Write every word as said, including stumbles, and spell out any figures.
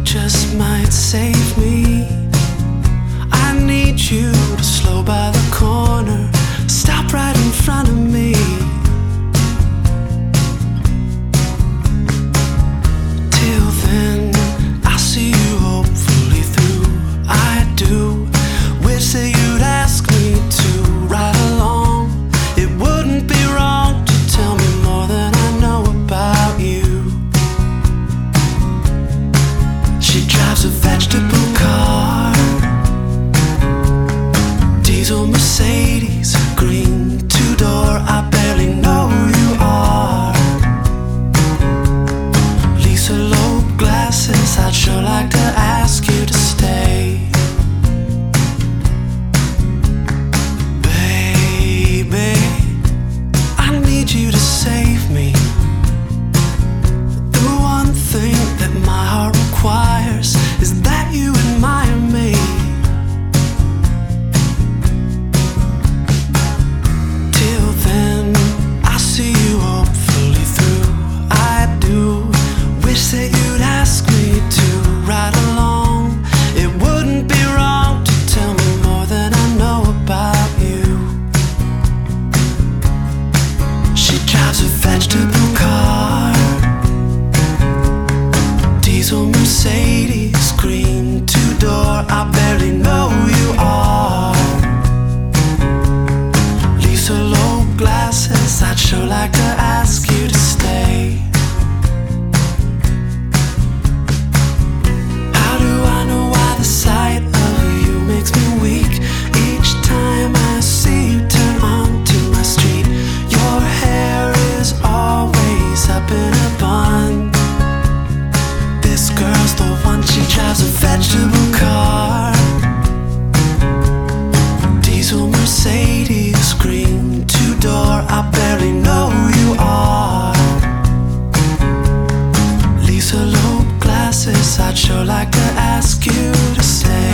just might save me. I need you to slow by the corner, stop right in front of me. Till then, I'll see you hopefully through. I do wish that you'd ask me to ride along. It wouldn't be wrong to tell me more than I know about you. She drives a vegetable car, diesel Mercedes, green two-door. I barely know who you are. Lisa Loeb glasses, I'd sure like to ask you to stay. Baby, I need you to save me. The one thing that my heart requires is that you admire me. Till then, I'll see you hopefully through. I do wish that you'd ask me to ride along. It wouldn't be wrong to tell me more than I know about you. She drives a vegetable car, diesel Mercedes, green two-door. I barely know who you are. Lisa Loeb glasses, I'd sure like to ask you to stay. How do I know why the sight of you makes me weak? Each time I see you turn onto my street, your hair is always up in a bun. This girl's the one, she drives a vegetable car, diesel Mercedes, green two-door. I barely know who you are. Lisa Loeb glasses, I'd sure like to ask you to stay.